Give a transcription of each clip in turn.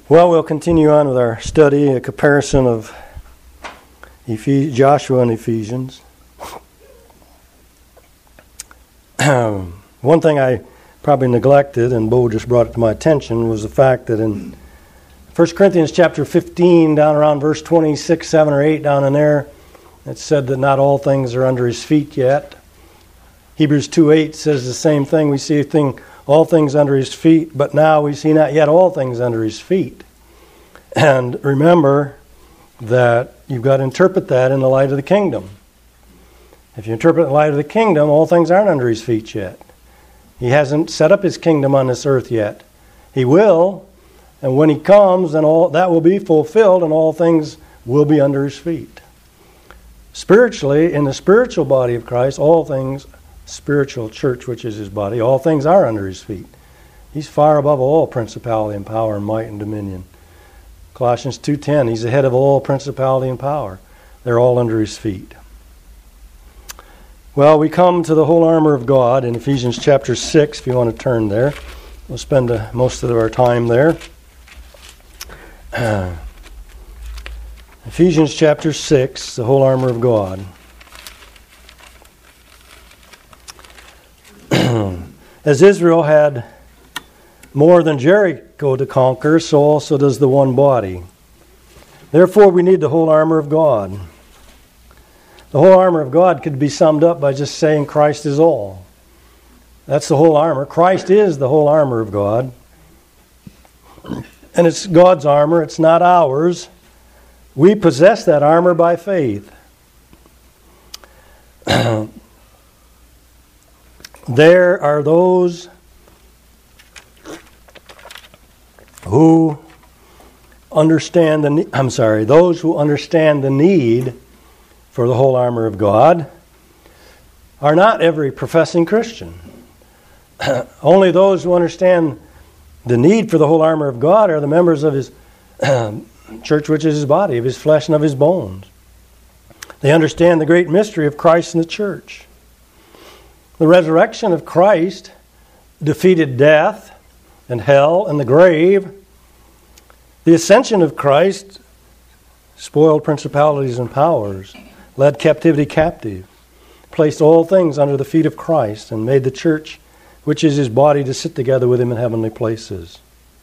Well, we'll continue on with our study, a comparison of Joshua and Ephesians. One thing I probably neglected, and Bo just brought it to my attention, was the fact that in 1 Corinthians chapter 15, down around verse 26, 7 or 8, down in there, it said that not all things are under his feet yet. Hebrews 2:8 says the same thing. We see all things under his feet, but now we see not yet all things under his feet. And remember that you've got to interpret that in the light of the kingdom. If you interpret it in the light of the kingdom, all things aren't under his feet yet. He hasn't set up his kingdom on this earth yet. He will, and when he comes, then all that will be fulfilled, and all things will be under his feet. Spiritually, in the spiritual body of Christ, all things, spiritual church, which is his body, all things are under his feet. He's far above all principality and power and might and dominion. Colossians 2:10, he's the head of all principality and power. They're all under his feet. Well, we come to the whole armor of God in Ephesians chapter 6, if you want to turn there. We'll spend most of our time there. Ephesians chapter 6, the whole armor of God. As Israel had more than Jericho to conquer, so also does the one body. Therefore, we need the whole armor of God. The whole armor of God could be summed up by just saying Christ is all. That's the whole armor. Christ is the whole armor of God. And it's God's armor. It's not ours. We possess that armor by faith. There are those who understand those who understand the need for the whole armor of God are not every professing Christian. Only those who understand the need for the whole armor of God are the members of his church, which is his body, of his flesh and of his bones. They understand the great mystery of Christ and the church. The resurrection of Christ defeated death and hell and the grave. The ascension of Christ spoiled principalities and powers, led captivity captive, placed all things under the feet of Christ, and made the church, which is his body, to sit together with him in heavenly places.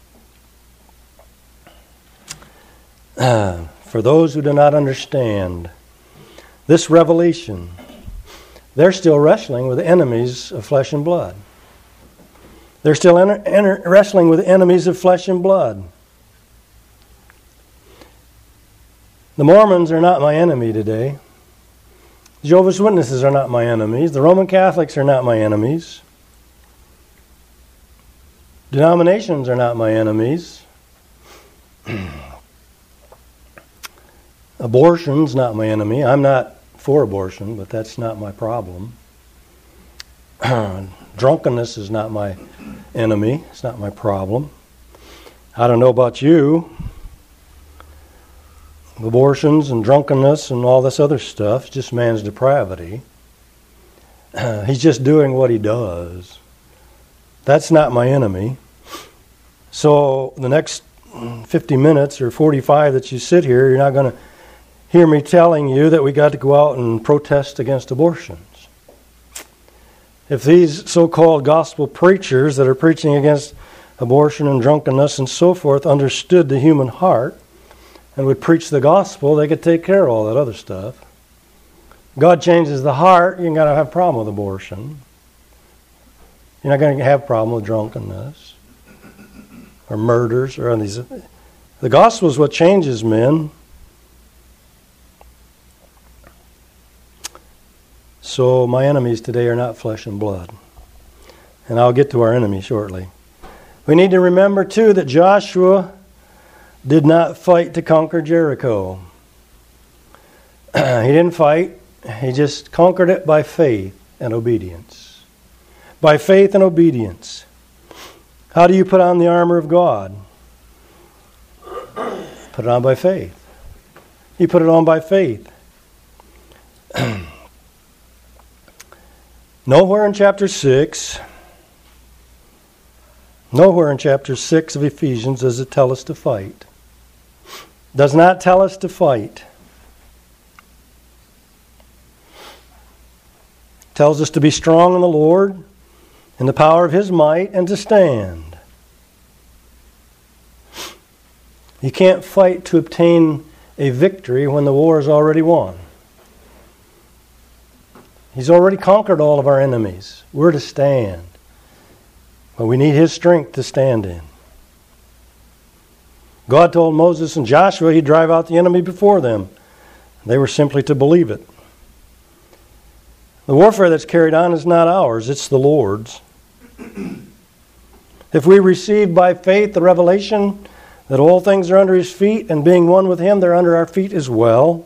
For those who do not understand this revelation, they're still wrestling with enemies of flesh and blood. They're still wrestling with enemies of flesh and blood. The Mormons are not my enemy today. Jehovah's Witnesses are not my enemies. The Roman Catholics are not my enemies. Denominations are not my enemies. Abortion's not my enemy. I'm not for abortion, but that's not my problem. Drunkenness is not my enemy. It's not my problem. I don't know about you. Abortions and drunkenness and all this other stuff is just man's depravity. He's just doing what he does. That's not my enemy. So the next 50 minutes or 45 that you sit here, you're not going to hear me telling you that we got to go out and protest against abortions. If these so-called gospel preachers that are preaching against abortion and drunkenness and so forth understood the human heart and would preach the gospel, they could take care of all that other stuff. God changes the heart, you're going to have a problem with abortion. You're not going to have a problem with drunkenness or murders or these. The gospel is what changes men. So my enemies today are not flesh and blood. And I'll get to our enemy shortly. We need to remember, too, that Joshua did not fight to conquer Jericho. He didn't fight. He just conquered it by faith and obedience. By faith and obedience. How do you put on the armor of God? Put it on by faith. You put it on by faith. Nowhere in chapter 6 Nowhere in chapter 6 of Ephesians does it tell us to fight. Does not tell us to fight. It tells us to be strong in the Lord, in the power of His might, and to stand. You can't fight to obtain a victory when the war is already won. He's already conquered all of our enemies. We're to stand. But we need His strength to stand in. God told Moses and Joshua He'd drive out the enemy before them. They were simply to believe it. The warfare that's carried on is not ours, it's the Lord's. If we receive by faith the revelation that all things are under His feet, and being one with Him, they're under our feet as well,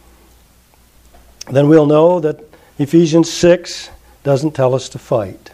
then we'll know that Ephesians 6 doesn't tell us to fight.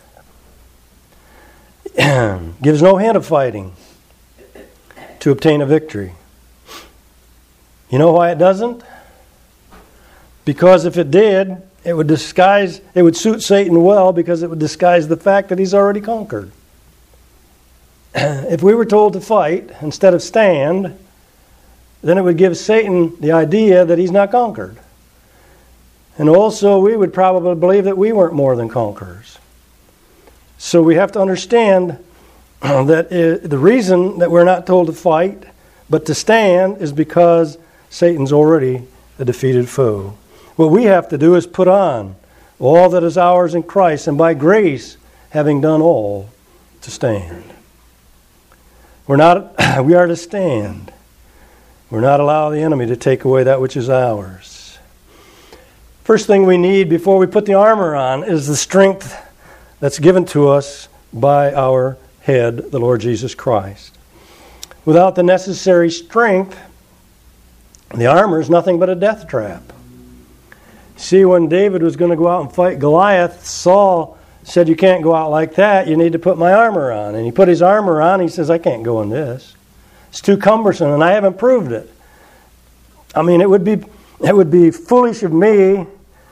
Gives no hint of fighting to obtain a victory. You know why it doesn't? Because if it did, it would suit Satan well, because it would disguise the fact that he's already conquered. If we were told to fight instead of stand, then it would give Satan the idea that he's not conquered. And also we would probably believe that we weren't more than conquerors. So we have to understand that the reason that we're not told to fight but to stand is because Satan's already a defeated foe. What we have to do is put on all that is ours in Christ, and by grace, having done all, to stand. We are to stand. We're not allow the enemy to take away that which is ours. First thing we need before we put the armor on is the strength that's given to us by our head, the Lord Jesus Christ. Without the necessary strength, the armor is nothing but a death trap. See, when David was going to go out and fight Goliath, Saul said, "You can't go out like that. You need to put my armor on." And he put his armor on. He says, "I can't go in this. It's too cumbersome, and I haven't proved it." I mean, it would be foolish of me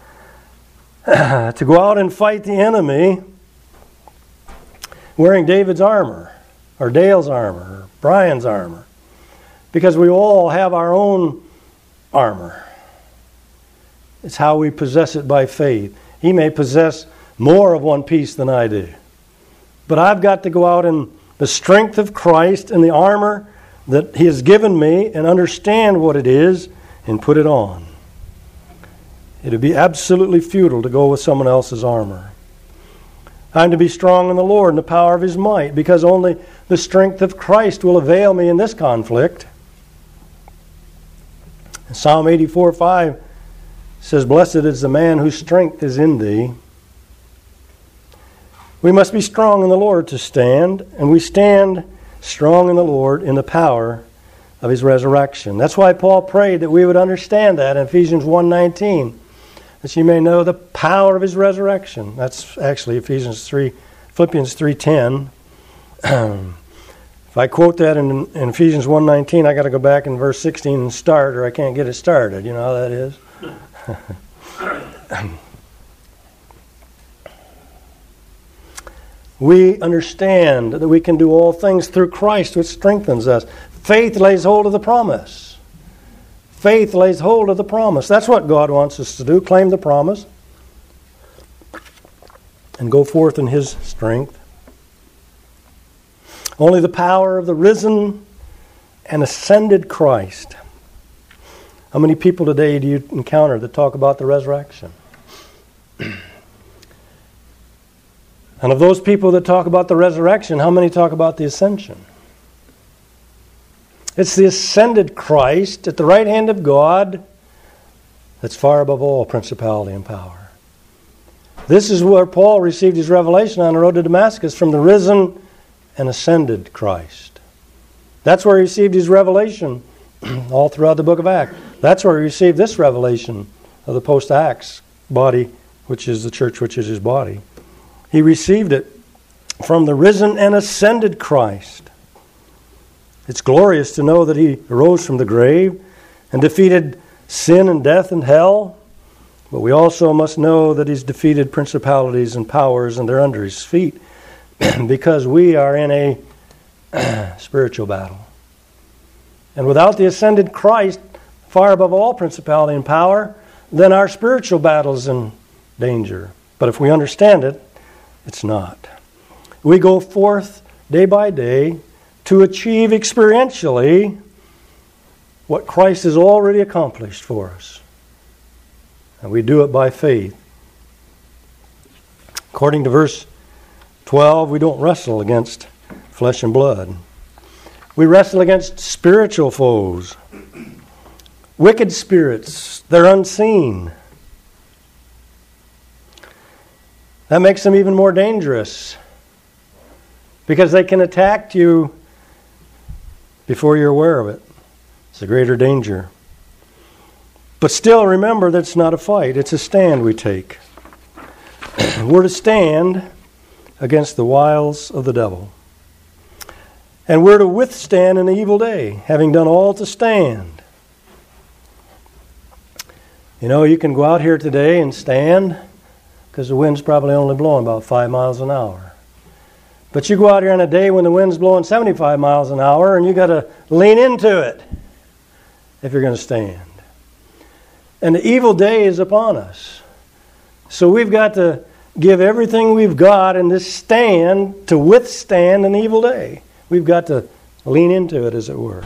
to go out and fight the enemy wearing David's armor, or Dale's armor, or Brian's armor, because we all have our own armor. It's how we possess it by faith. He may possess more of one piece than I do. But I've got to go out in the strength of Christ and the armor that He has given me and understand what it is and put it on. It would be absolutely futile to go with someone else's armor. I'm to be strong in the Lord and the power of His might, because only the strength of Christ will avail me in this conflict. Psalm 84:5 says, "Blessed is the man whose strength is in thee." We must be strong in the Lord to stand, and we stand strong in the Lord in the power of His resurrection. That's why Paul prayed that we would understand that in Ephesians 1:19, that you may know the power of His resurrection. That's actually Philippians 3:10. If I quote that in Ephesians 1:19, I got to go back in verse 16 and start, or I can't get it started. You know how that is? We understand that we can do all things through Christ, which strengthens us. Faith lays hold of the promise. Faith lays hold of the promise. That's what God wants us to do, claim the promise and go forth in His strength. Only the power of the risen and ascended Christ. How many people today do you encounter that talk about the resurrection? And of those people that talk about the resurrection, how many talk about the ascension? It's the ascended Christ at the right hand of God that's far above all principality and power. This is where Paul received his revelation on the road to Damascus, from the risen and ascended Christ. That's where he received his revelation all throughout the book of Acts. That's where he received this revelation of the post-Acts body, which is the church, which is his body. He received it from the risen and ascended Christ. It's glorious to know that He arose from the grave and defeated sin and death and hell. But we also must know that He's defeated principalities and powers, and they're under His feet, because we are in a spiritual battle. And without the ascended Christ, far above all principality and power, then our spiritual battle is in danger. But if we understand it, it's not. We go forth day by day to achieve experientially what Christ has already accomplished for us. And we do it by faith. According to verse 12, we don't wrestle against flesh and blood. We wrestle against spiritual foes, wicked spirits. They're unseen. That makes them even more dangerous because they can attack you before you're aware of it. It's a greater danger. But still, remember that it's not a fight. It's a stand we take. We're to stand against the wiles of the devil. And we're to withstand an evil day, having done all to stand. You know, you can go out here today and stand because the wind's probably only blowing about 5 miles an hour. But you go out here on a day when the wind's blowing 75 miles an hour and you got to lean into it if you're going to stand. And the evil day is upon us. So we've got to give everything we've got in this stand to withstand an evil day. We've got to lean into it, as it were.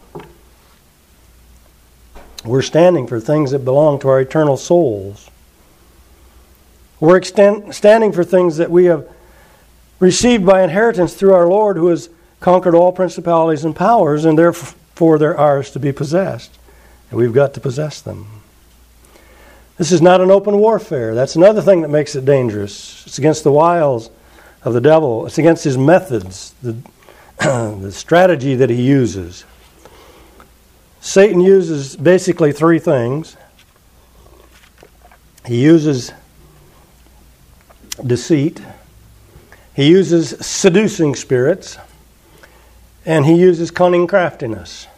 We're standing for things that belong to our eternal souls. We're standing for things that we have received by inheritance through our Lord, who has conquered all principalities and powers, and therefore they're ours to be possessed. And we've got to possess them. This is not an open warfare. That's another thing that makes it dangerous. It's against the wiles of the devil. It's against his methods, the strategy that he uses. Satan uses basically three things. He uses deceit. He uses seducing spirits. And he uses cunning craftiness.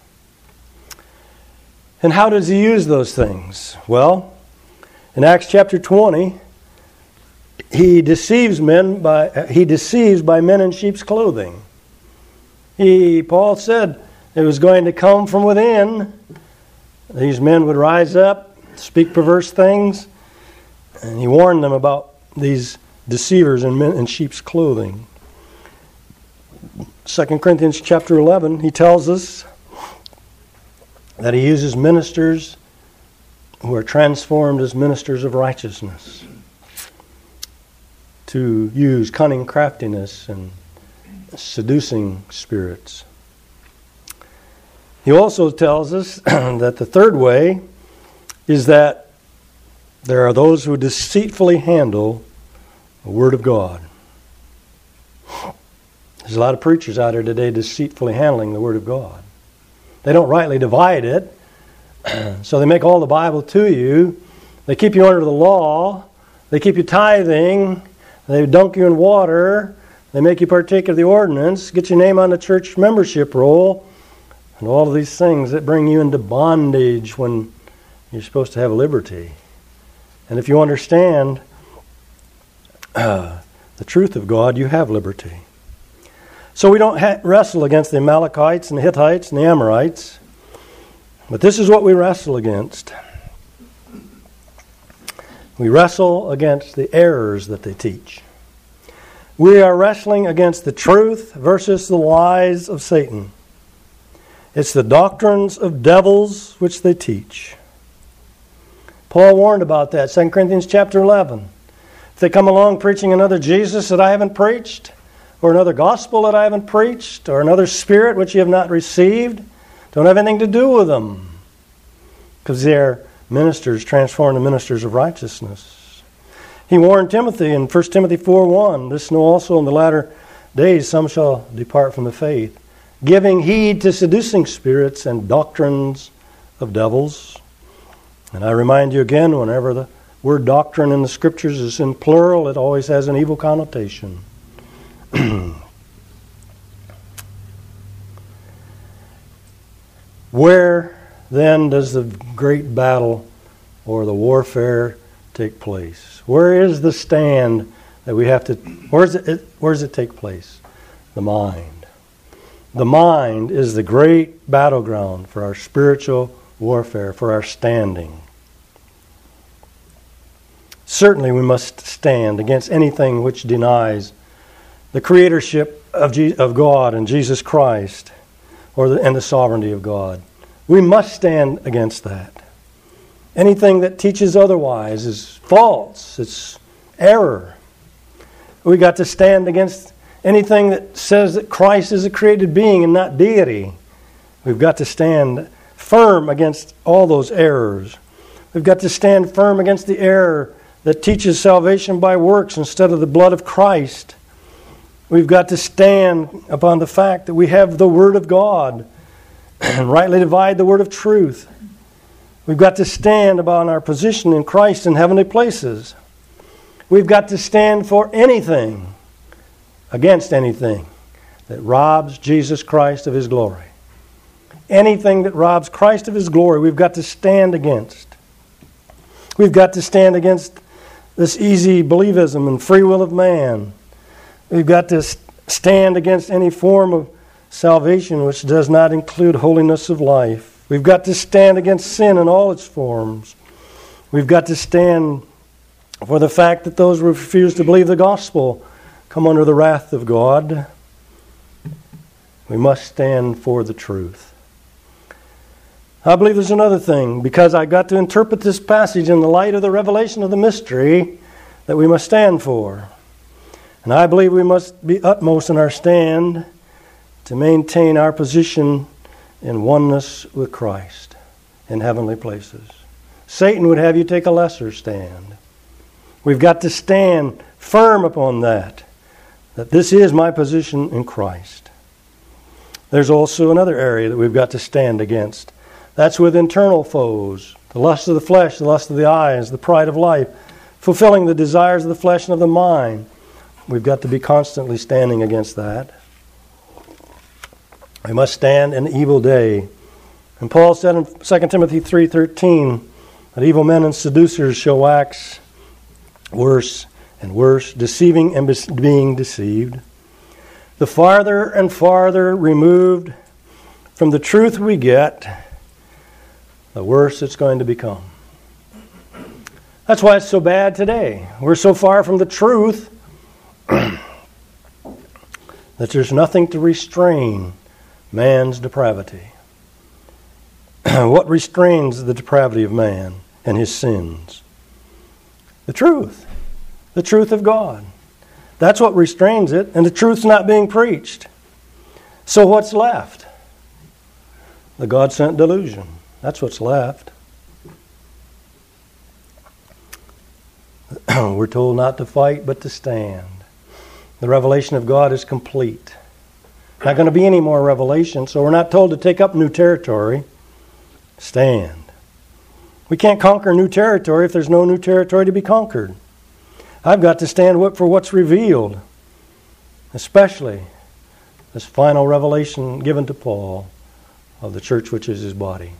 And how does he use those things? Well, in Acts chapter 20, he deceives by men in sheep's clothing. Paul said it was going to come from within. These men would rise up, speak perverse things, and he warned them about these deceivers in men in sheep's clothing. 2 Corinthians chapter 11, he tells us that he uses ministers who are transformed as ministers of righteousness to use cunning craftiness and seducing spirits. He also tells us that the third way is that there are those who deceitfully handle the Word of God. There's a lot of preachers out there today deceitfully handling the Word of God. They don't rightly divide it, so they make all the Bible to you. They keep you under the law. They keep you tithing. They dunk you in water. They make you partake of the ordinance, get your name on the church membership roll, and all of these things that bring you into bondage when you're supposed to have liberty. And if you understand the truth of God, you have liberty. So we don't wrestle against the Amalekites and the Hittites and the Amorites, but this is what we wrestle against. We wrestle against the errors that they teach. We are wrestling against the truth versus the lies of Satan. It's the doctrines of devils which they teach. Paul warned about that, 2 Corinthians chapter 11. If they come along preaching another Jesus that I haven't preached, or another gospel that I haven't preached, or another spirit which you have not received, don't have anything to do with them, because they're ministers transformed to ministers of righteousness. He warned Timothy in 1 Timothy 4:1, "This know also in the latter days some shall depart from the faith, giving heed to seducing spirits and doctrines of devils." And I remind you again, whenever the word doctrine in the Scriptures is in plural, it always has an evil connotation. Where then does the great battle or the warfare take place? Where is the stand that we have to... Where does it take place? The mind. The mind is the great battleground for our spiritual warfare, for our standing. Certainly we must stand against anything which denies the creatorship of God and Jesus Christ and the sovereignty of God. We must stand against that. Anything that teaches otherwise is false. It's error. We got to stand against anything that says that Christ is a created being and not deity. We've got to stand firm against all those errors. We've got to stand firm against the error that teaches salvation by works instead of the blood of Christ. We've got to stand upon the fact that we have the Word of God and rightly divide the word of truth. We've got to stand upon our position in Christ in heavenly places. We've got to stand for anything, against anything, that robs Jesus Christ of His glory. Anything that robs Christ of His glory, we've got to stand against. We've got to stand against this easy believism and free will of man. We've got to stand against any form of salvation which does not include holiness of life. We've got to stand against sin in all its forms. We've got to stand for the fact that those who refuse to believe the gospel come under the wrath of God. We must stand for the truth. I believe there's another thing, because I've got to interpret this passage in the light of the revelation of the mystery that we must stand for. And I believe we must be utmost in our stand to maintain our position in oneness with Christ in heavenly places. Satan would have you take a lesser stand. We've got to stand firm upon that this is my position in Christ. There's also another area that we've got to stand against. That's with internal foes, the lust of the flesh, the lust of the eyes, the pride of life, fulfilling the desires of the flesh and of the mind. We've got to be constantly standing against that. We must stand in the evil day. And Paul said in 2 Timothy 3:13 that evil men and seducers shall wax worse and worse, deceiving and being deceived. The farther and farther removed from the truth we get, the worse it's going to become. That's why it's so bad today. We're so far from the truth that there's nothing to restrain man's depravity. What restrains the depravity of man and his sins? The truth of God. That's what restrains it, and the truth's not being preached. So what's left? The God-sent delusion. That's what's left. We're told not to fight, but to stand. The revelation of God is complete. Not going to be any more revelation, so we're not told to take up new territory. Stand. We can't conquer new territory if there's no new territory to be conquered. I've got to stand for what's revealed, especially this final revelation given to Paul of the church which is his body.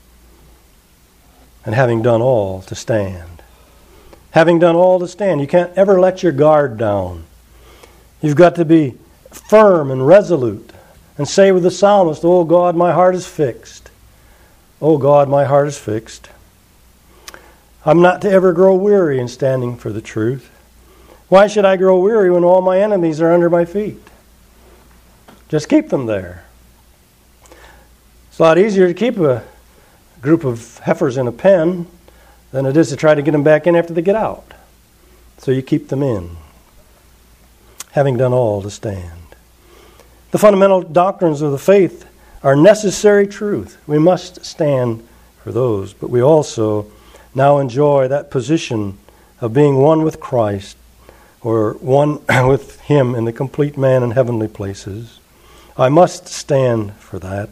And having done all, to stand. Having done all, to stand. You can't ever let your guard down. You've got to be firm and resolute and say with the psalmist, "Oh God, my heart is fixed. Oh God, my heart is fixed." I'm not to ever grow weary in standing for the truth. Why should I grow weary when all my enemies are under my feet? Just keep them there. It's a lot easier to keep a group of heifers in a pen than it is to try to get them back in after they get out. So you keep them in, having done all to stand. The fundamental doctrines of the faith are necessary truth. We must stand for those, but we also now enjoy that position of being one with Christ, or one with Him in the complete man in heavenly places. I must stand for that.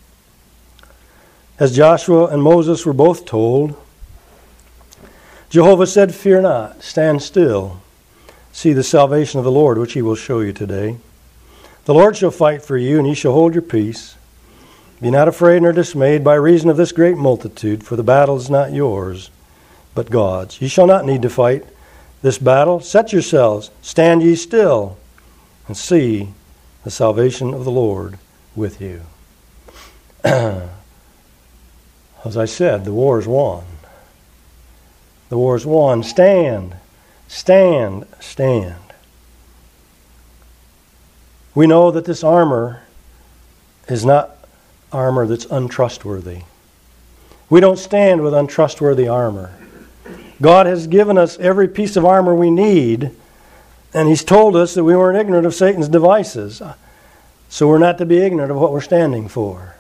As Joshua and Moses were both told, Jehovah said, "Fear not, stand still. See the salvation of the Lord, which He will show you today. The Lord shall fight for you, and ye shall hold your peace. Be not afraid nor dismayed by reason of this great multitude, for the battle is not yours, but God's. Ye shall not need to fight this battle. Set yourselves, stand ye still, and see the salvation of the Lord, with you. As I said, the war is won. The war is won. Stand, stand, stand. We know that this armor is not armor that's untrustworthy. We don't stand with untrustworthy armor. God has given us every piece of armor we need, and He's told us that we weren't ignorant of Satan's devices. So we're not to be ignorant of what we're standing for.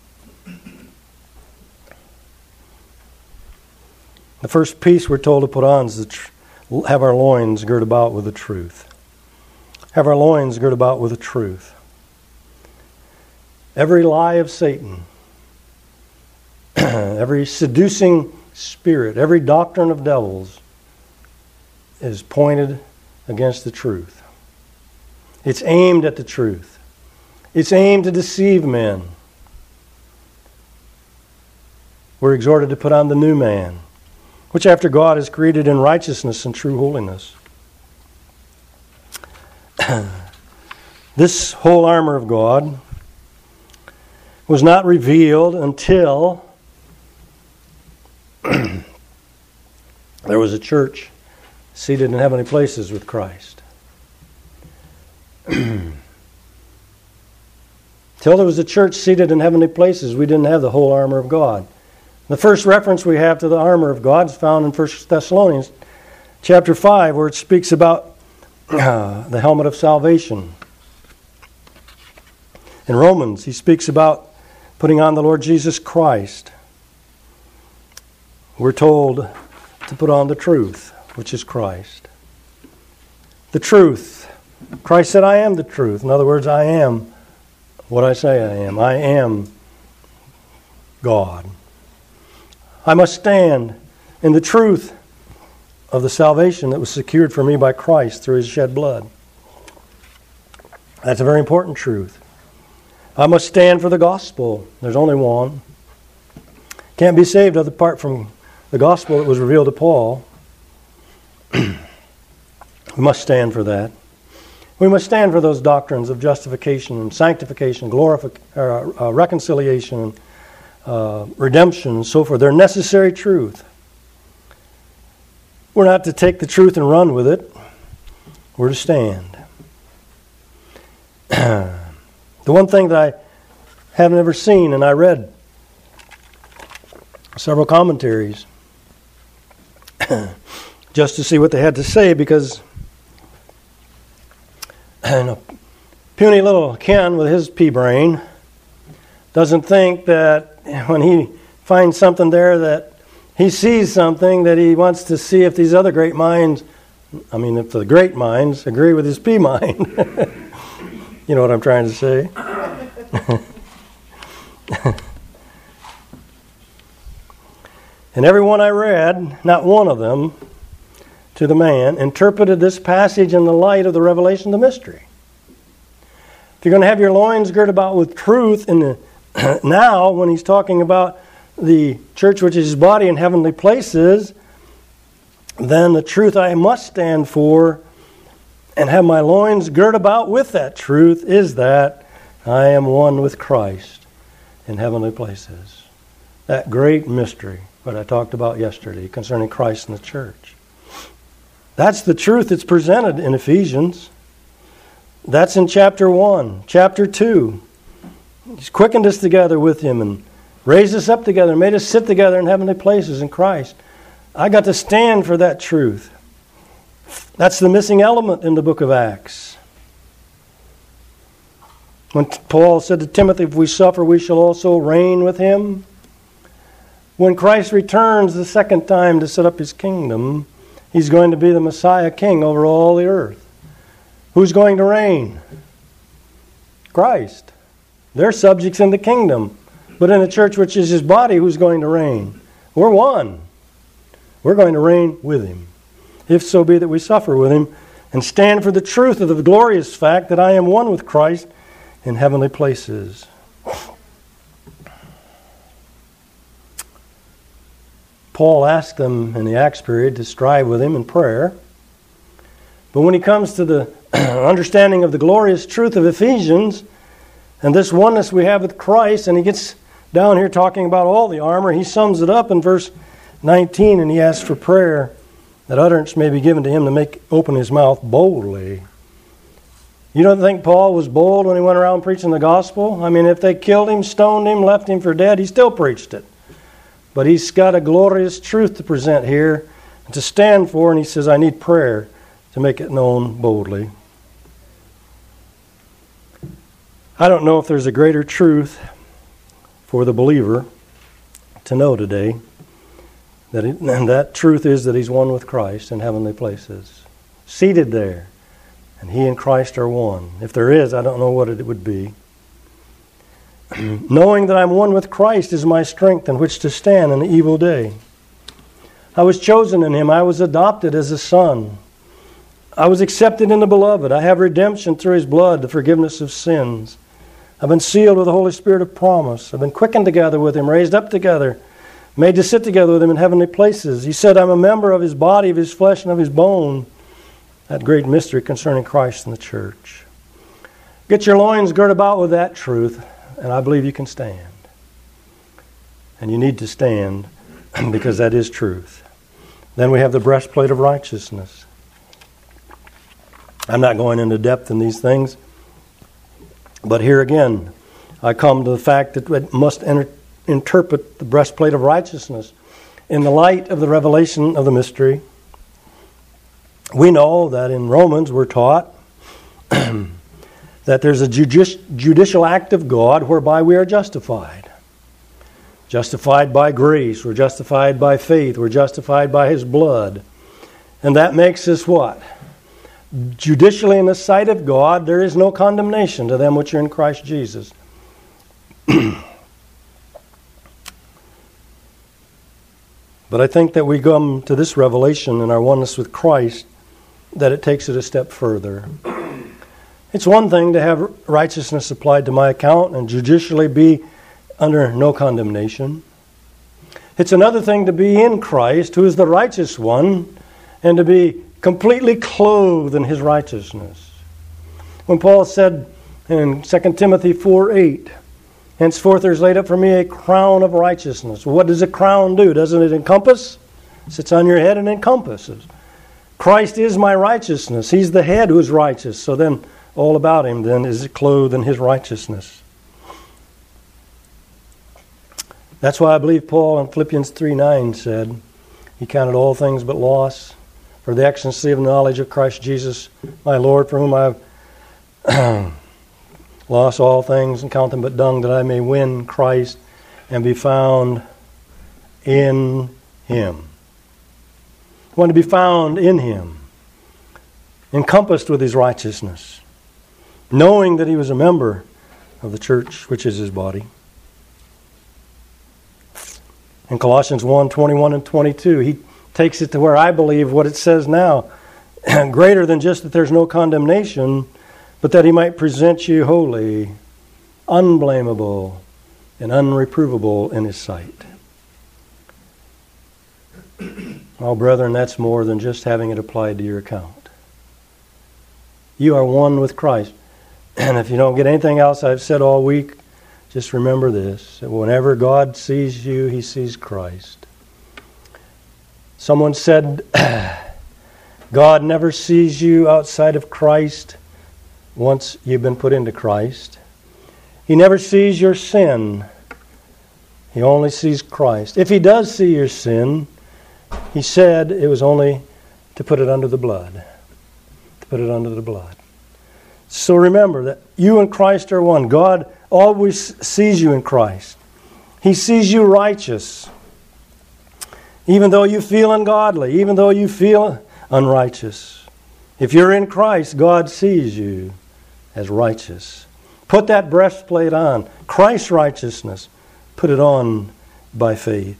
The first piece we're told to put on is have our loins girt about with the truth. Have our loins girt about with the truth. Every lie of Satan, every seducing spirit, every doctrine of devils is pointed against the truth. It's aimed at the truth. It's aimed to deceive men. We're exhorted to put on the new man, which after God is created in righteousness and true holiness. This whole armor of God was not revealed until there was a church seated in heavenly places with Christ. Till there was a church seated in heavenly places, we didn't have the whole armor of God. The first reference we have to the armor of God is found in 1 Thessalonians chapter 5, where it speaks about the helmet of salvation. In Romans, he speaks about putting on the Lord Jesus Christ. We're told to put on the truth, which is Christ. The truth. Christ said, I am the truth. In other words, I am what I say I am. I am God. I must stand in the truth of the salvation that was secured for me by Christ through His shed blood. That's a very important truth. I must stand for the gospel. There's only one. Can't be saved apart from the gospel that was revealed to Paul. We must stand for that. We must stand for those doctrines of justification and sanctification, reconciliation, redemption, and so forth. They're necessary truth. We're not to take the truth and run with it. We're to stand. The one thing that I haven't ever seen, and I read several commentaries just to see what they had to say, because puny little Ken with his pea brain doesn't think that when he finds something there that he sees something that he wants to see if these other great minds, if the great minds agree with his pea mind. You know what I'm trying to say? And everyone I read, not one of them, to the man, interpreted this passage in the light of the revelation of the mystery. If you're going to have your loins girt about with truth now, when he's talking about the church which is His body in heavenly places, then the truth I must stand for and have my loins girt about with that truth is that I am one with Christ in heavenly places. That great mystery that I talked about yesterday concerning Christ and the church. That's the truth that's presented in Ephesians. That's in chapter 1. Chapter 2. He's quickened us together with Him and raised us up together and made us sit together in heavenly places in Christ. I got to stand for that truth. That's the missing element in the book of Acts. When Paul said to Timothy, if we suffer, we shall also reign with Him. When Christ returns the second time to set up His kingdom, He's going to be the Messiah King over all the earth. Who's going to reign? Christ. They're subjects in the kingdom. But in the church, which is His body, who's going to reign? We're one. We're going to reign with Him, if so be that we suffer with Him, and stand for the truth of the glorious fact that I am one with Christ in heavenly places. Paul asked them in the Acts period to strive with him in prayer. But when he comes to the understanding of the glorious truth of Ephesians, And this oneness we have with Christ, and he gets down here talking about all the armor. He sums it up in verse 19, and he asks for prayer that utterance may be given to him to open his mouth boldly. You don't think Paul was bold when he went around preaching the gospel? I mean, if they killed him, stoned him, left him for dead, he still preached it. But he's got a glorious truth to present here and to stand for, and he says, I need prayer to make it known boldly. I don't know if there's a greater truth for the believer to know today, and that truth is that he's one with Christ in heavenly places, seated there, and he and Christ are one. If there is, I don't know what it would be. Knowing that I'm one with Christ is my strength in which to stand in the evil day. I was chosen in him. I was adopted as a son. I was accepted in the beloved. I have redemption through his blood, the forgiveness of sins. I've been sealed with the Holy Spirit of promise. I've been quickened together with him, raised up together, made to sit together with him in heavenly places. He said, I'm a member of his body, of his flesh, and of his bone. That great mystery concerning Christ and the church. Get your loins girt about with that truth, and I believe you can stand. And you need to stand because that is truth. Then we have the breastplate of righteousness. I'm not going into depth in these things, but here again, I come to the fact that we must interpret the breastplate of righteousness in the light of the revelation of the mystery. We know that in Romans we're taught that there's a judicial act of God whereby we are justified. Justified by grace. We're justified by faith. We're justified by his blood. And that makes us what? Judicially in the sight of God, there is no condemnation to them which are in Christ Jesus. But I think that we come to this revelation in our oneness with Christ that it takes it a step further. It's one thing to have righteousness applied to my account and judicially be under no condemnation. It's another thing to be in Christ, who is the righteous one, and to be completely clothed in his righteousness. When Paul said in 2 Timothy 4:8, henceforth there is laid up for me a crown of righteousness. Well, what does a crown do? Doesn't it encompass? It sits on your head and encompasses. Christ is my righteousness. He's the head who is righteous. So then all about him then is clothed in his righteousness. That's why I believe Paul in Philippians 3:9 said, he counted all things but loss for the excellency of knowledge of Christ Jesus, my Lord, for whom I have lost all things and count them but dung, that I may win Christ and be found in him. I want to be found in him, encompassed with his righteousness, knowing that he was a member of the church, which is his body. In Colossians 1:21 and 22, he takes it to where I believe what it says now, greater than just that there's no condemnation, but that he might present you holy, unblameable, and unreprovable in his sight. Oh, brethren, that's more than just having it applied to your account. You are one with Christ. And if you don't get anything else I've said all week, just remember this, that whenever God sees you, he sees Christ. Someone said, God never sees you outside of Christ once you've been put into Christ. He never sees your sin. He only sees Christ. If he does see your sin, he said it was only to put it under the blood. To put it under the blood. So remember that you and Christ are one. God always sees you in Christ. He sees you righteous. Even though you feel ungodly, even though you feel unrighteous. If you're in Christ, God sees you as righteous. Put that breastplate on. Christ's righteousness. Put it on by faith.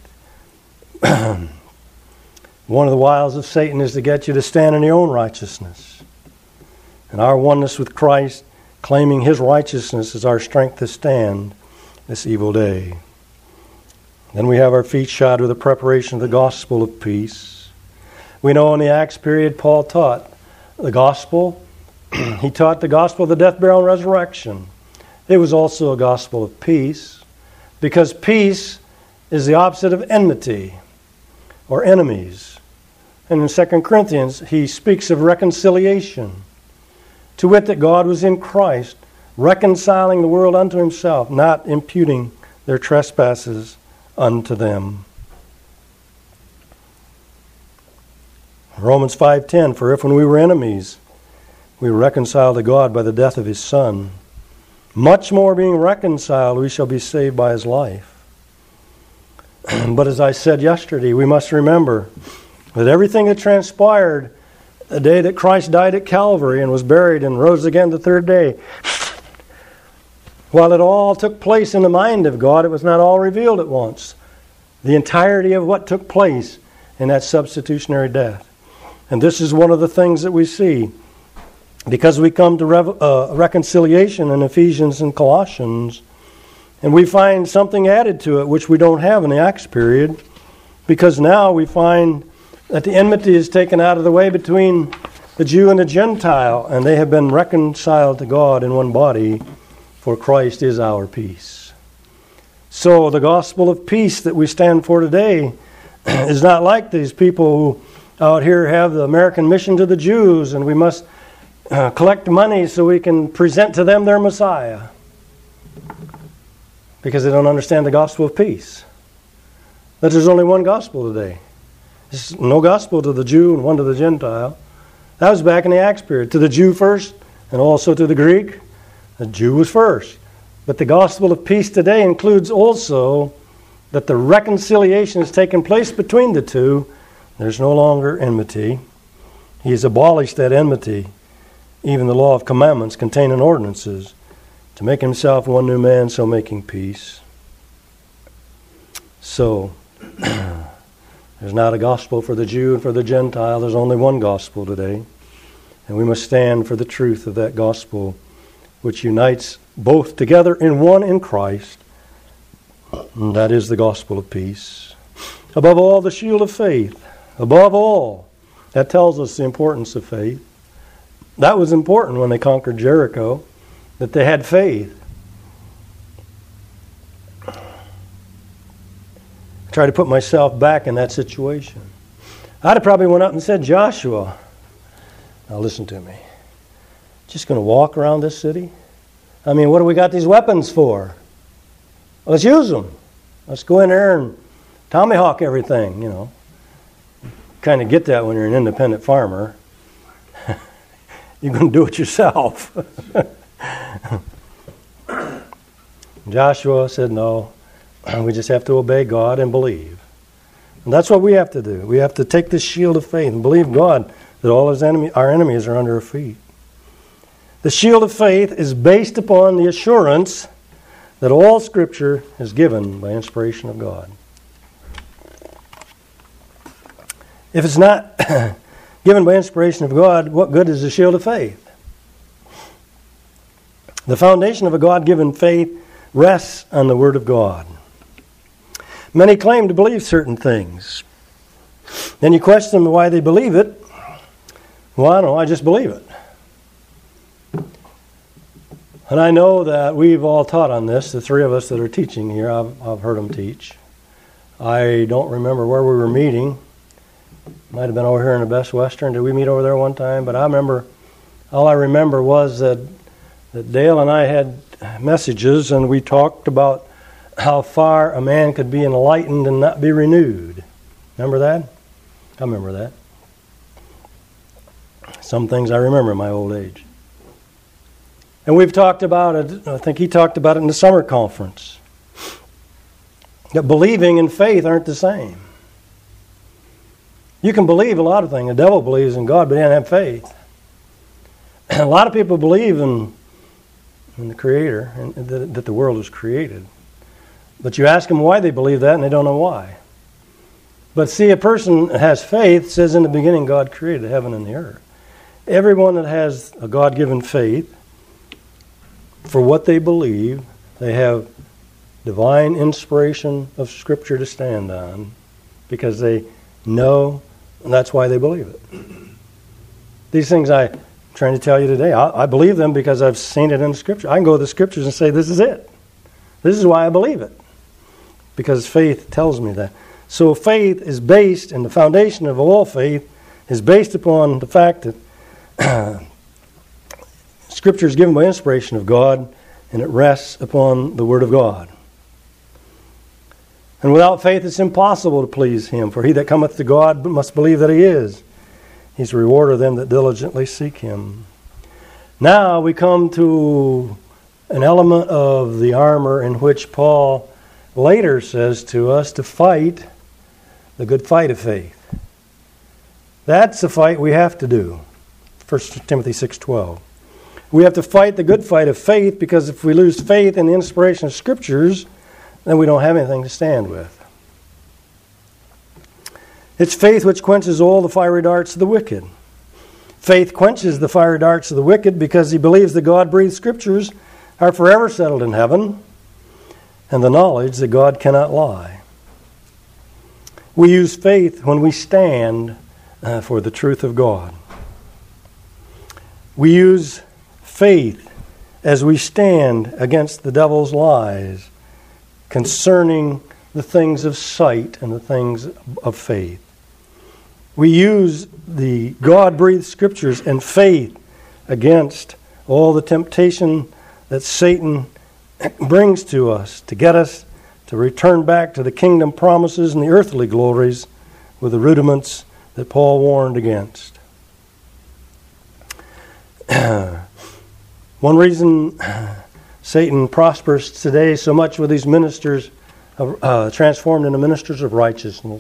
One of the wiles of Satan is to get you to stand in your own righteousness. And our oneness with Christ, claiming his righteousness as our strength to stand this evil day. Then we have our feet shod with the preparation of the gospel of peace. We know in the Acts period Paul taught the gospel. He taught the gospel of the death, burial, and resurrection. It was also a gospel of peace, because peace is the opposite of enmity or enemies. And in 2 Corinthians, he speaks of reconciliation, to wit that God was in Christ, reconciling the world unto himself, not imputing their trespasses unto them. Romans 5:10, for if when we were enemies, we were reconciled to God by the death of his Son, much more being reconciled, we shall be saved by his life. But as I said yesterday, we must remember that everything that transpired the day that Christ died at Calvary and was buried and rose again the third day, while it all took place in the mind of God, it was not all revealed at once. The entirety of what took place in that substitutionary death. And this is one of the things that we see, because we come to reconciliation in Ephesians and Colossians, and we find something added to it which we don't have in the Acts period, because now we find that the enmity is taken out of the way between the Jew and the Gentile, and they have been reconciled to God in one body, for Christ is our peace. So the gospel of peace that we stand for today is not like these people who out here have the American mission to the Jews, and we must collect money so we can present to them their Messiah, because they don't understand the gospel of peace. That there's only one gospel today. There's no gospel to the Jew and one to the Gentile. That was back in the Acts period. To the Jew first, and also to the Greek. The Jew was first. But the gospel of peace today includes also that the reconciliation has taken place between the two. There's no longer enmity. He has abolished that enmity, even the law of commandments containing ordinances, to make himself one new man, so making peace. So, there's not a gospel for the Jew and for the Gentile. There's only one gospel today. And we must stand for the truth of that gospel, which unites both together in one in Christ. And that is the gospel of peace. Above all, the shield of faith. Above all. That tells us the importance of faith. That was important when they conquered Jericho, that they had faith. I try to put myself back in that situation. I'd have probably went up and said, Joshua, now listen to me. Just going to walk around this city? I mean, what do we got these weapons for? Let's use them. Let's go in there and tomahawk everything, you know. Kind of get that when you're an independent farmer. You're going to do it yourself. Joshua said, no, we just have to obey God and believe. And that's what we have to do. We have to take this shield of faith and believe God that all our enemies are under our feet. The shield of faith is based upon the assurance that all Scripture is given by inspiration of God. If it's not given by inspiration of God, what good is the shield of faith? The foundation of a God-given faith rests on the Word of God. Many claim to believe certain things. Then you question them why they believe it. Well, I don't know, I just believe it. And I know that we've all taught on this, the three of us that are teaching here. I've heard them teach. I don't remember where we were meeting. Might have been over here in the Best Western. Did we meet over there one time? But all I remember was that Dale and I had messages, and we talked about how far a man could be enlightened and not be renewed. Remember that? I remember that. Some things I remember in my old age. And we've talked about it, I think he talked about it in the summer conference, that believing and faith aren't the same. You can believe a lot of things. The devil believes in God, but he doesn't have faith. A lot of people believe in the Creator, and that the world was created. But you ask them why they believe that, and they don't know why. But see, a person that has faith says, in the beginning God created the heaven and the earth. Everyone that has a God-given faith, for what they believe, they have divine inspiration of Scripture to stand on, because they know, and that's why they believe it. These things I trying to tell you today. I believe them because I've seen it in the Scripture. I can go to the Scriptures and say, this is it. This is why I believe it. Because faith tells me that. So faith is based, and the foundation of all faith is based upon the fact that Scripture is given by inspiration of God, and it rests upon the Word of God. And without faith it's impossible to please Him, for he that cometh to God must believe that He is. He's a rewarder of them that diligently seek Him. Now we come to an element of the armor in which Paul later says to us to fight the good fight of faith. That's the fight we have to do. 1 Timothy 6:12. We have to fight the good fight of faith, because if we lose faith in the inspiration of Scriptures, then we don't have anything to stand with. It's faith which quenches all the fiery darts of the wicked. Faith quenches the fiery darts of the wicked because he believes the God-breathed Scriptures are forever settled in heaven, and the knowledge that God cannot lie. We use faith when we stand for the truth of God. We use faith as we stand against the devil's lies concerning the things of sight and the things of faith. We use the God-breathed Scriptures and faith against all the temptation that Satan brings to us to get us to return back to the kingdom promises and the earthly glories with the rudiments that Paul warned against. One reason Satan prospers today so much with these ministers, transformed into ministers of righteousness,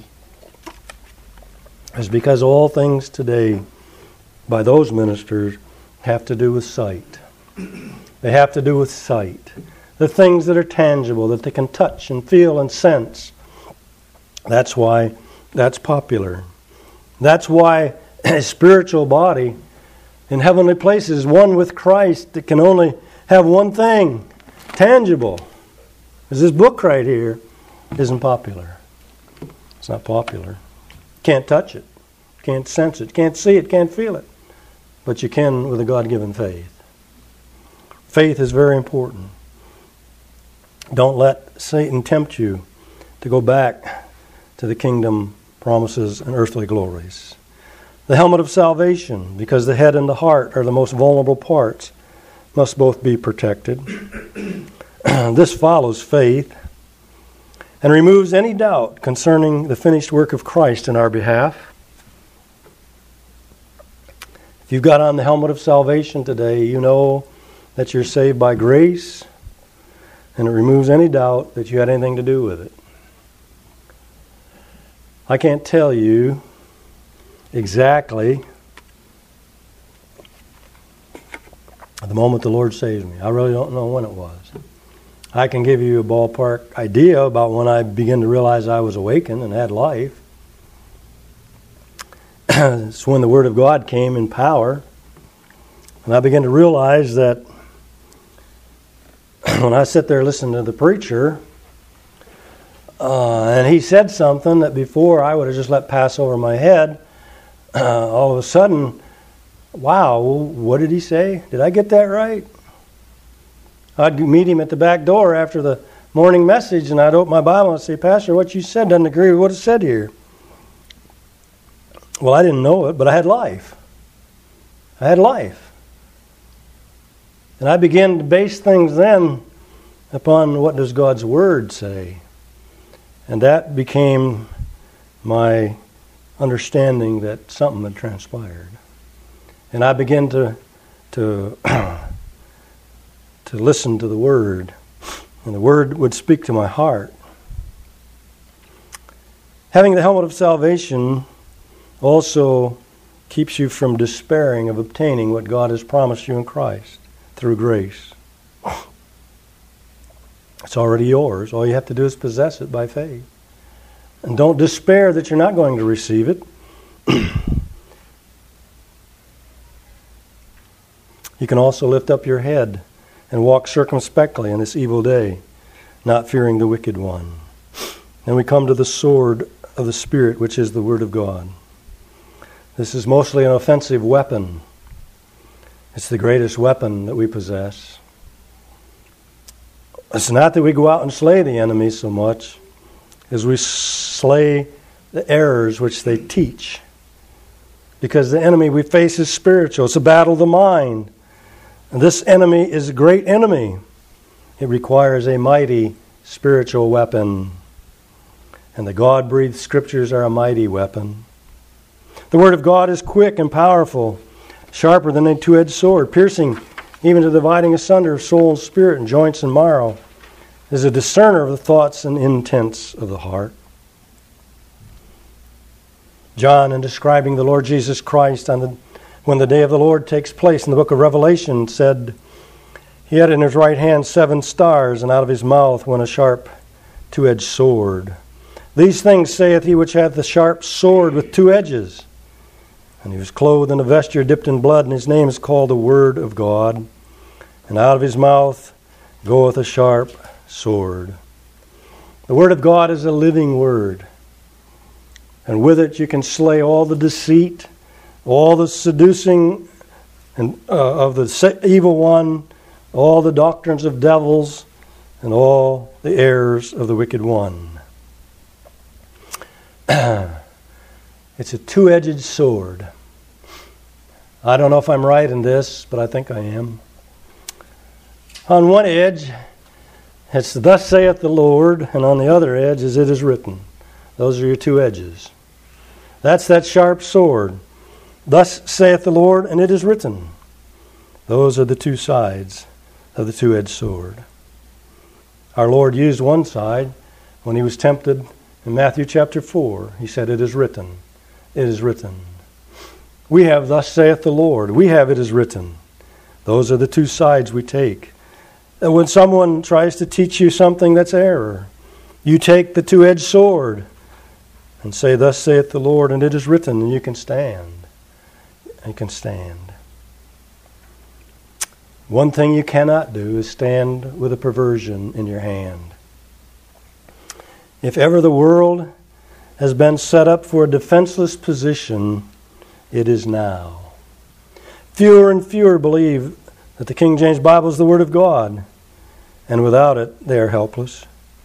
is because all things today by those ministers have to do with sight. They have to do with sight. The things that are tangible, that they can touch and feel and sense. That's why that's popular. That's why a spiritual body in heavenly places, one with Christ, that can only have one thing, tangible. Because this book right here isn't popular. It's not popular. Can't touch it. Can't sense it. Can't see it. Can't feel it. But you can with a God-given faith. Faith is very important. Don't let Satan tempt you to go back to the kingdom promises and earthly glories. The helmet of salvation, because the head and the heart are the most vulnerable parts, must both be protected. This follows faith and removes any doubt concerning the finished work of Christ in our behalf. If you've got on the helmet of salvation today, you know that you're saved by grace, and it removes any doubt that you had anything to do with it. I can't tell you exactly the moment the Lord saved me. I really don't know when it was. I can give you a ballpark idea about when I began to realize I was awakened and had life. It's when the Word of God came in power, and I began to realize that when I sit there listening to the preacher, and he said something that before I would have just let pass over my head, all of a sudden, wow, what did he say? Did I get that right? I'd meet him at the back door after the morning message, and I'd open my Bible and say, Pastor, what you said doesn't agree with what it said here. Well, I didn't know it, but I had life. I had life. And I began to base things then upon what does God's Word say. And that became my understanding that something had transpired. And I began to listen to the Word. And the Word would speak to my heart. Having the helmet of salvation also keeps you from despairing of obtaining what God has promised you in Christ through grace. It's already yours. All you have to do is possess it by faith. And don't despair that you're not going to receive it. You can also lift up your head and walk circumspectly in this evil day, not fearing the wicked one. Then we come to the sword of the Spirit, which is the Word of God. This is mostly an offensive weapon. It's the greatest weapon that we possess. It's not that we go out and slay the enemy so much as we slay the errors which they teach. Because the enemy we face is spiritual. It's a battle of the mind. And this enemy is a great enemy. It requires a mighty spiritual weapon. And the God-breathed Scriptures are a mighty weapon. The Word of God is quick and powerful, sharper than a two-edged sword, piercing even to dividing asunder of soul and spirit and joints and marrow, is a discerner of the thoughts and intents of the heart. John, in describing the Lord Jesus Christ when the day of the Lord takes place in the book of Revelation, said, He had in His right hand 7 stars, and out of His mouth went a sharp two-edged sword. These things saith He which hath the sharp sword with 2 edges. And He was clothed in a vesture dipped in blood, and His name is called the Word of God. And out of His mouth goeth a sharp sword. The Word of God is a living Word. And with it you can slay all the deceit, all the seducing of the evil one, all the doctrines of devils, and all the errors of the wicked one. It's a two-edged sword. I don't know if I'm right in this, but I think I am. On one edge, it's thus saith the Lord, and on the other edge is it is written. Those are your 2 edges. That's that sharp sword. Thus saith the Lord, and it is written. Those are the 2 sides of the two-edged sword. Our Lord used one side when He was tempted in Matthew chapter 4. He said, it is written. It is written. We have thus saith the Lord. We have it is written. Those are the 2 sides we take. And when someone tries to teach you something that's error, you take the two-edged sword and say, thus saith the Lord, and it is written, and you can stand. You can stand. One thing you cannot do is stand with a perversion in your hand. If ever the world has been set up for a defenseless position, it is now. Fewer and fewer believe that the King James Bible is the Word of God, and without it, they are helpless.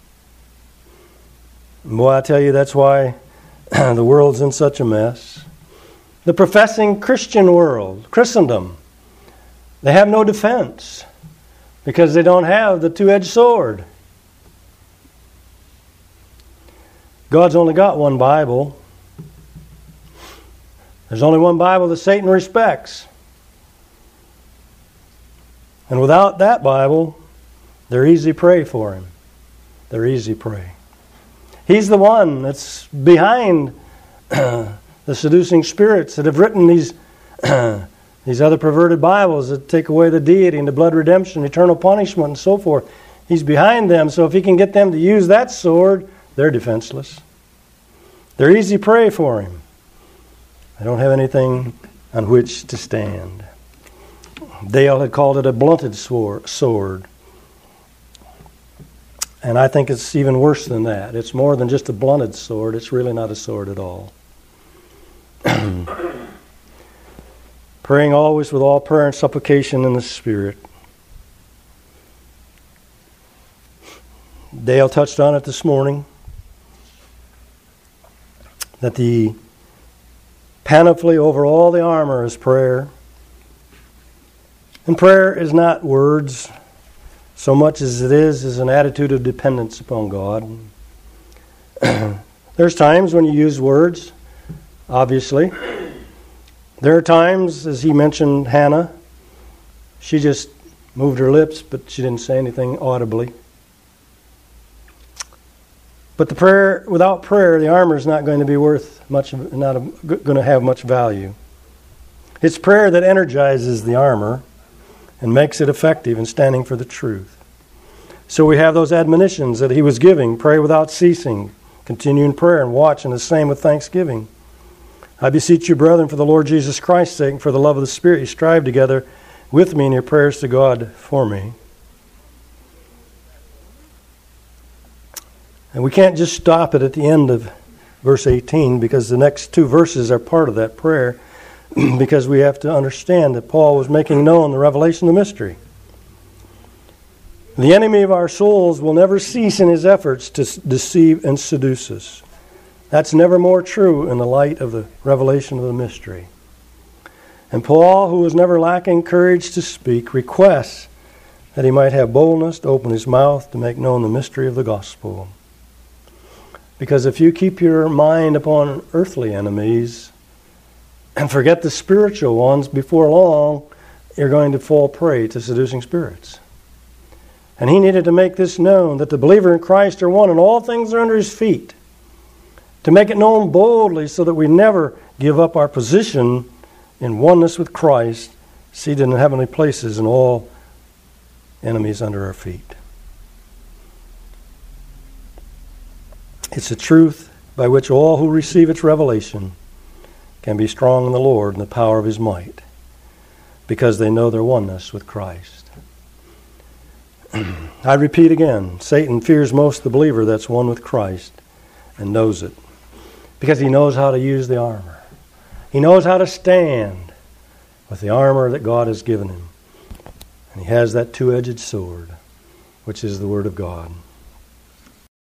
Boy, I tell you, that's why the world's in such a mess. The professing Christian world, Christendom, they have no defense because they don't have the two-edged sword. God's only got one Bible. There's only one Bible that Satan respects. And without that Bible, they're easy prey for him. They're easy prey. He's the one that's behind the seducing spirits that have written these other perverted Bibles that take away the deity and the blood redemption, eternal punishment, and so forth. He's behind them, so if he can get them to use that sword, they're defenseless. They're easy prey for him. They don't have anything on which to stand. Dale had called it a blunted sword. And I think it's even worse than that. It's more than just a blunted sword. It's really not a sword at all. Praying always with all prayer and supplication in the Spirit. Dale touched on it this morning, that the panoply over all the armor is prayer. And prayer is not words so much as it is an attitude of dependence upon God. There's times when you use words, obviously. There are times, as he mentioned Hannah, she just moved her lips, but she didn't say anything audibly. But the prayer, without prayer, the armor is not going to be worth much, not going to have much value. It's prayer that energizes the armor and makes it effective in standing for the truth. So we have those admonitions that he was giving: pray without ceasing, continue in prayer, and watch, and the same with thanksgiving. I beseech you, brethren, for the Lord Jesus Christ's sake, and for the love of the Spirit, you strive together with me in your prayers to God for me. And we can't just stop it at the end of verse 18, because the next 2 verses are part of that prayer. because we have to understand that Paul was making known the revelation of the mystery. The enemy of our souls will never cease in his efforts to deceive and seduce us. That's never more true in the light of the revelation of the mystery. And Paul, who was never lacking courage to speak, requests that he might have boldness to open his mouth to make known the mystery of the gospel. Because if you keep your mind upon earthly enemies and forget the spiritual ones, before long, you're going to fall prey to seducing spirits. And he needed to make this known, that the believer in Christ are one and all things are under his feet. To make it known boldly so that we never give up our position in oneness with Christ, seated in heavenly places and all enemies under our feet. It's a truth by which all who receive its revelation can be strong in the Lord and the power of his might, because they know their oneness with Christ. I repeat again, Satan fears most the believer that's one with Christ and knows it, because he knows how to use the armor. He knows how to stand with the armor that God has given him. And he has that two-edged sword, which is the Word of God.